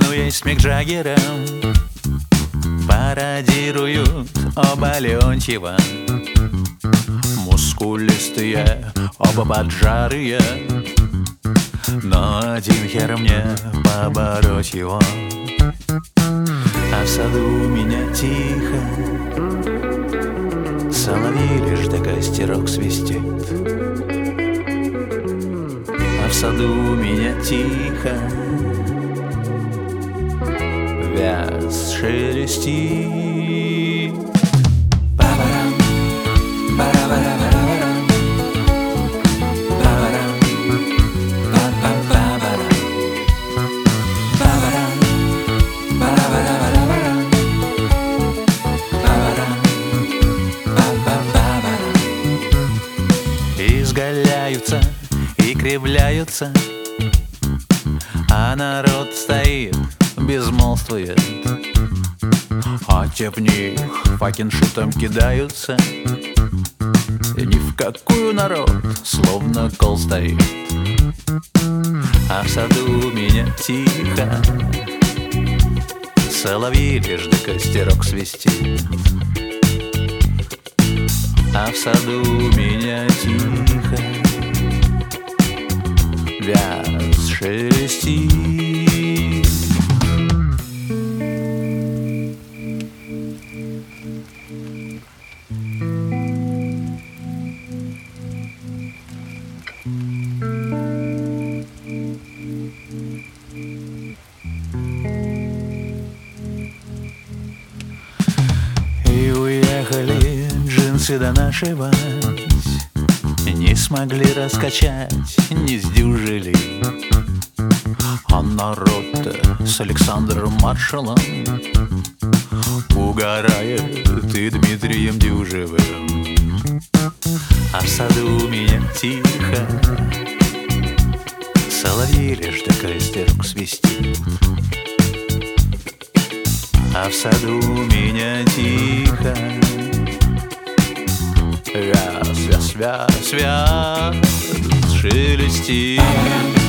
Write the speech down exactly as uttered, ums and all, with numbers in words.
соревнуясь с Мик Джаггером, пародируют оба Леонтьева. Мускулистые, оба поджарые, но один хер мне побороть его. А в саду у меня тихо, соловей лишь да костерок свистит. А в саду у меня тихо, вяз шелестит. Ба-барам, ба-ра-ба-ра-ба-ра-барам, ба-барам, ба-ба-ба-барам, ба-барам, ба-ра-ба-ра-ба-ра-барам, ба-барам, ба-ба-ба-барам. Изгаляются и кривляются, а народ стоит, безмолвствует. А те в них факиншитом кидаются, и ни в какую народ, словно кол стоит. А в саду у меня тихо, соловей лишь да костерок свистит. А в саду у меня тихо, вяз шелестит. И уехали джинсы донашивать, не смогли раскачать, не сдюжили. А народ-то с Александром Маршалом угорает и Дмитрием Дюжевым. А в саду у меня тихо, соловей лишь да костерок свистит. А в саду у меня тихо, вяз, вяз, вяз, вяз шелестит.